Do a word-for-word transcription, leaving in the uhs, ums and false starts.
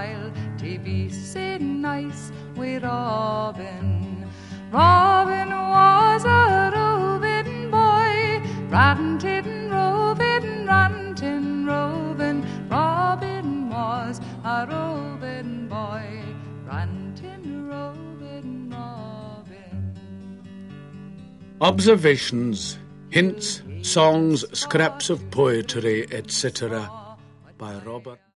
while to be so nice with Robin. Robin was a roving boy, ranting, roving, ranting, roving. Robin was a roving boy, ranting, roving, Robin. Observations, hints, songs, scraps of poetry, et cetera by Robert